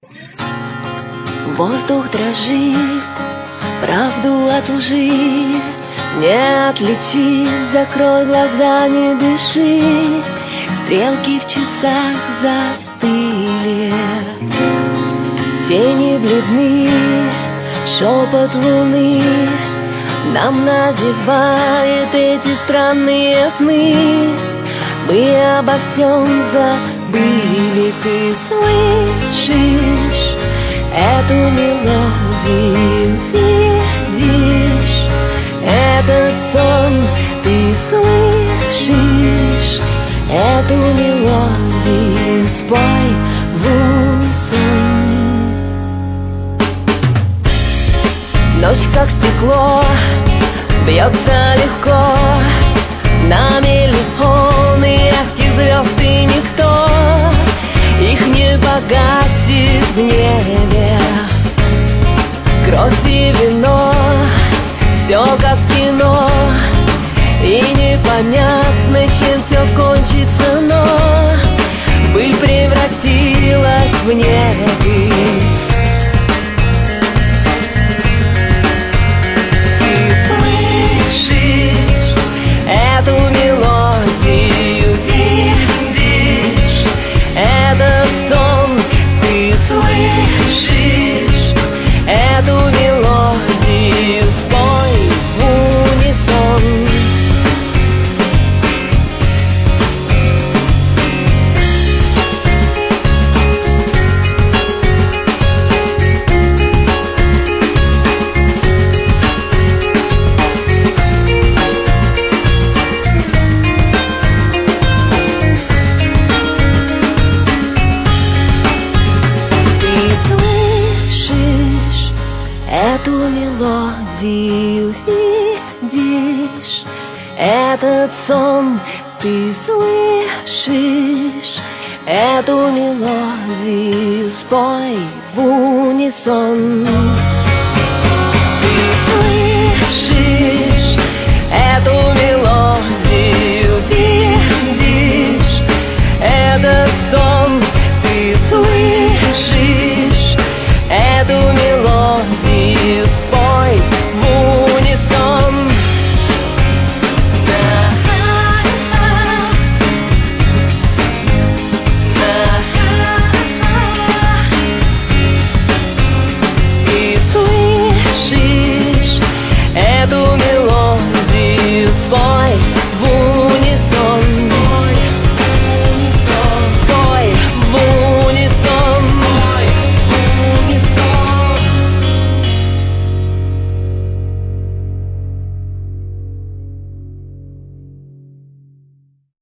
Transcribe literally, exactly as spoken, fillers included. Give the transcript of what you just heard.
Воздух дрожит, правду от лжи не отличить, закрой глаза, не дыши. Стрелки в часах застыли, тени бледны, шепот луны нам надевает эти странные сны. Мы обо всем забыли, ты слышишь эту мелодию, видишь этот сон, ты слышишь эту мелодию, спой в унисон. Ночь как стекло бьется легко на миллионы ярких звезд, и никто их не погасит в небе. Кровь и вино, все как в кино, и непонятно, чем все кончится, но быль превратилась в небо. Эту мелодию, видишь этот сон, ты слышишь эту мелодию, спой в унисон. Эту мелодию, видишь этот сон, ты слышишь эту мелодию, спой в унисон.